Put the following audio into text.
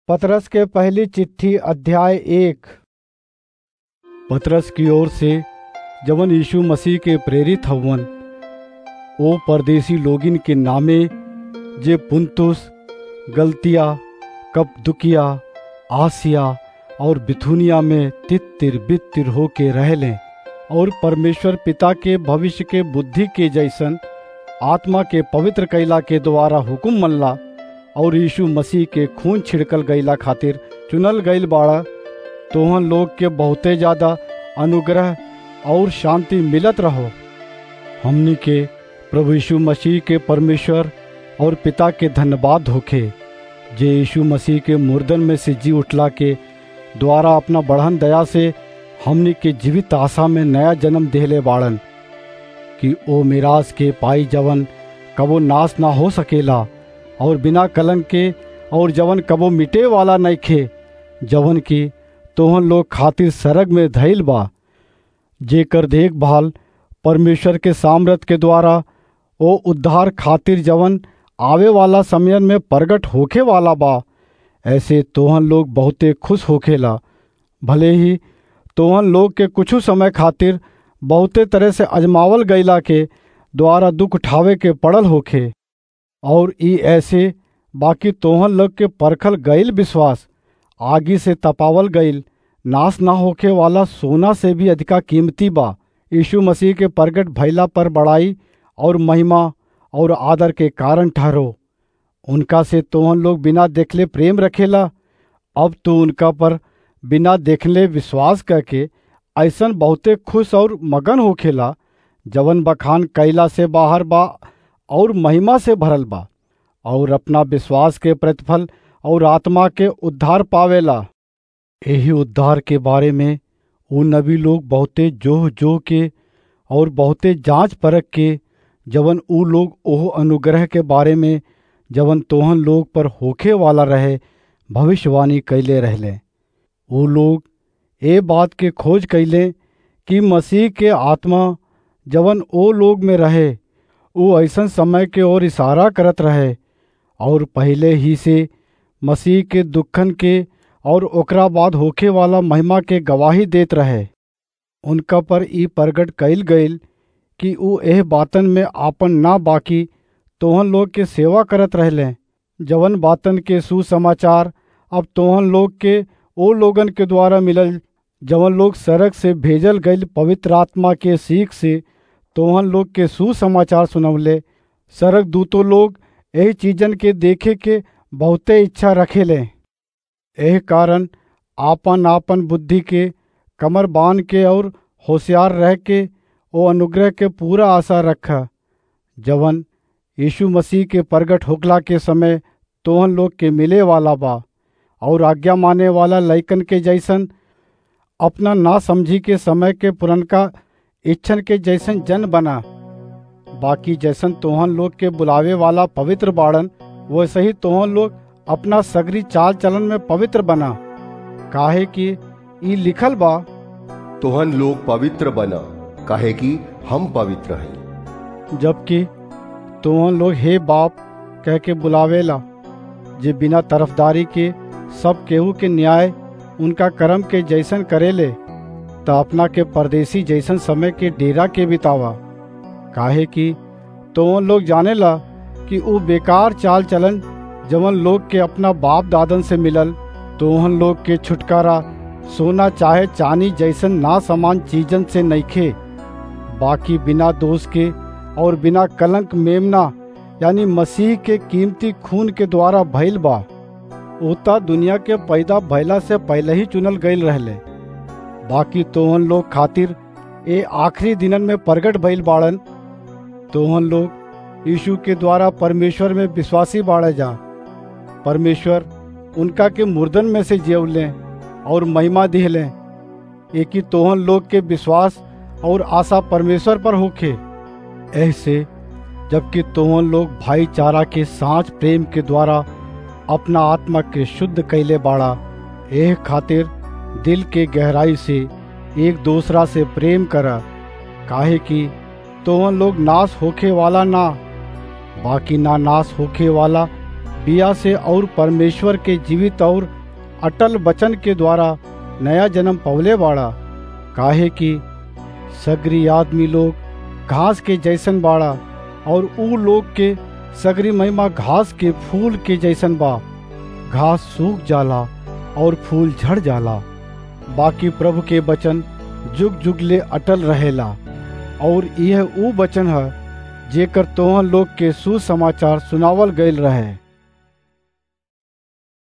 पतरस के पहली चिट्ठी अध्याय 1। पतरस की ओर से जवन यीशु मसीह के प्रेरित हवन ओ परदेसी लोगिन के नामे जे पुंतुस, गलतिया, कप्पदुकिया, आसिया और बिथुनिया में तित्तिर बित्तिर होके रहलें और परमेश्वर पिता के भविष्य के बुद्धि के जैसन आत्मा के पवित्र कैला के द्वारा हुकुम मनला और यीशु मसीह के खून छिड़कल गईला खातिर चुनल गईल बाड़ा। तोहन लोग के बहुते ज्यादा अनुग्रह और शांति मिलत रहो। हमनी के प्रभु यीशु मसीह के परमेश्वर और पिता के धन्यवाद होखे जे यीशु मसीह के मुर्दन में से जी उठला के द्वारा अपना बढ़न दया से हमनी के जीवित आशा में नया जन्म देहले बाड़न कि ओ मिरास के पाई जवन कबो नाश ना हो सकेला और बिना कलंक के और जवन कबो मिटे वाला नइखे, जवन की तोहन लोग खातिर सरग में धइल बा, जेकर देखभाल परमेश्वर के सामर्थ के द्वारा ओ उद्धार खातिर जवन आवे वाला समयन में प्रगट होखे वाला बा। ऐसे तोहन लोग बहुते खुश होखेला, भले ही तोहन लोग के कुछ समय खातिर बहुते तरह से अजमावल गईला के द्वारा दुख उठावे के पड़ल होखे। और ई ऐसे बाकी तोहन लोग के परखल गईल विश्वास आगी से तपावल गईल नाश ना होके वाला सोना से भी अधिका कीमती बा। यीशु मसीह के प्रगट भइला पर बड़ाई और महिमा और आदर के कारण ठहरो। उनका से तोहन लोग बिना देखले प्रेम रखेला। अब तो उनका पर बिना देखले विश्वास करके ऐसन बहुते खुश और मगन होखेला जवन बखान कैला से बाहर बा और महिमा से भरल बा और अपना विश्वास के प्रतिफल और आत्मा के उद्धार पावेला। यही उद्धार के बारे में वो नबी लोग बहुते जोह के और बहुते जांच परख के जवन ऊ लोग ओह अनुग्रह के बारे में जवन तोहन लोग पर होखे वाला रहे भविष्यवाणी कैले रहले। वो लोग ए बात के खोज कैले कि मसीह के आत्मा जवन ओ लोग में रहे वो ऐसन समय के ओर इशारा करत रहे और पहले ही से मसीह के दुखन के और ओकरा बाद होखे वाला महिमा के गवाही देत रहे। उनका पर ई प्रगट कैल गईल कि ऊ एह बातन में आपन ना बाकी तोहन लोग के सेवा करत रहले, जवन बातन के सुसमाचार अब तोहन लोग के ओ लोगन के द्वारा मिलल जवन लोग सरग से भेजल गईल पवित्र आत्मा के सीख से तोहन लोग के सुसमाचार सुनवले। सरग दूतो लोग यही चीजन के देखे के बहुते इच्छा रखेले। एह कारण आपन आपन बुद्धि के कमर बांध के और होशियार रह के ओ अनुग्रह के पूरा आशा रखा जवन यीशु मसीह के प्रगट होखला के समय तोहन लोग के मिले वाला बा। और आज्ञा माने वाला लइकन के जैसन अपना ना समझी के समय के पुरनका इच्छन के जैसन जन बना। बाकी जैसन तोहन लोग के बुलावे वाला पवित्र बाड़न वैसे ही तोहन लोग अपना सगरी चाल चलन में पवित्र बना। काहे कि ई लिखल बा, तोहन लोग पवित्र बना काहे कि हम पवित्र हैं। जबकि तोहन लोग हे बाप कह के बुलावेला जे बिना तरफदारी के सब केहू के न्याय उनका कर्म के जैसन करेले त अपना के परदेसी जैसन समय के डेरा के बितावा। काहे कि तोहन लोग जानेला कि वो बेकार चाल चलन जवन लोग के अपना बाप दादन से मिलल तोहन लोग के छुटकारा सोना चाहे चांदी जैसन ना समान चीजन से नइखे, बाकी बिना दोष के और बिना कलंक मेमना यानी मसीह के कीमती खून के द्वारा भइल बा। उता दुनिया के पैदा भइला से पहले ही चुनल गईल रहले, बाकी तोहन लोग खातिर ए आखिरी दिनन में प्रगट भइल बाड़न। तोहन लोग यीशु के द्वारा परमेश्वर में विश्वासी बाड़े जा। परमेश्वर उनका के मुर्दन में से जियवले और महिमा दिहले। एक ही तोहन लोग के विश्वास और आशा परमेश्वर पर होखे। ऐसे जबकि तोहन लोग भाईचारा के साँच प्रेम के द्वारा अपना आत्मा के शुद्ध कैले बाड़ा। एह खातिर दिल के गहराई से एक दूसरा से प्रेम करा। काहे कि तोहन लोग नाश होखे वाला ना बाकी ना नाश होखे वाला बिया से और परमेश्वर के जीवित और अटल वचन के द्वारा नया जन्म पवले बाड़ा। काहे कि सगरी आदमी लोग घास के जैसन बाड़ा और ऊ लोग के सगरी महिमा घास के फूल के जैसन बा। घास सूख जाला और फूल झड़ जाला, बाकी प्रभु के वचन जुग जुग ले अटल रहेला। और यह ऊ वचन है जेकर तोहन लोग के सुसमाचार सुनावल गईल रहे।